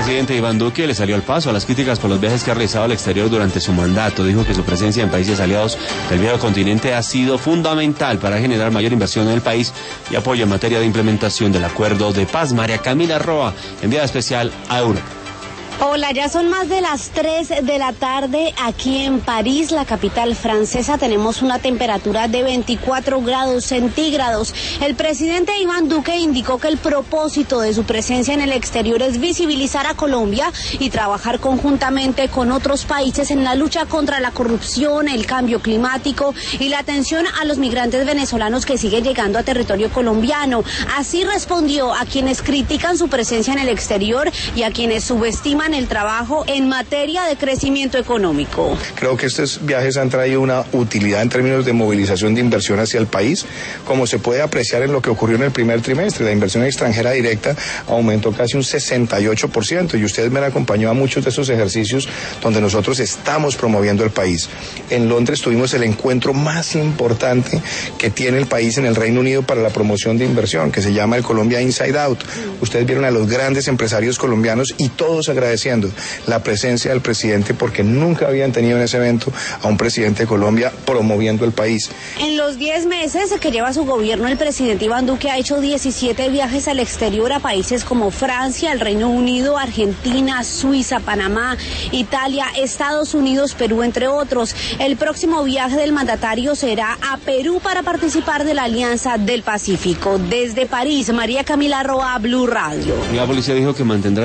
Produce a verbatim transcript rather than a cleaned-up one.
presidente Iván Duque le salió al paso a las críticas por los viajes que ha realizado al exterior durante su mandato. Dijo que su presencia en países aliados del viejo continente ha sido fundamental para generar mayor inversión en el país y apoyo en materia de implementación del acuerdo de paz. María Camila Roa, enviada especial a Europa. Hola, ya son más de las tres de la tarde aquí en París, la capital francesa. Tenemos una temperatura de veinticuatro grados centígrados. El presidente Iván Duque indicó que el propósito de su presencia en el exterior es visibilizar a Colombia y trabajar conjuntamente con otros países en la lucha contra la corrupción, el cambio climático y la atención a los migrantes venezolanos que siguen llegando a territorio colombiano. Así respondió a quienes critican su presencia en el exterior y a quienes subestiman el trabajo en materia de crecimiento económico. Creo que estos viajes han traído una utilidad en términos de movilización de inversión hacia el país, como se puede apreciar en lo que ocurrió en el primer trimestre. La inversión extranjera directa aumentó casi un sesenta y ocho por ciento y ustedes me han acompañado a muchos de esos ejercicios donde nosotros estamos promoviendo el país. En Londres tuvimos el encuentro más importante que tiene el país en el Reino Unido para la promoción de inversión, que se llama el Colombia Inside Out. Ustedes vieron a los grandes empresarios colombianos y todos agradeciendo la presencia del presidente porque nunca habían tenido en ese evento a un presidente de Colombia promoviendo el país. En los diez meses que lleva su gobierno, el presidente Iván Duque ha hecho diecisiete viajes al exterior a países como Francia, el Reino Unido, Argentina, Suiza, Panamá, Italia, Estados Unidos, Perú, entre otros. El próximo viaje del mandatario será a Perú para participar de la Alianza del Pacífico. Desde París, María Camila Roa, Blue Radio. La policía dijo que mantendrá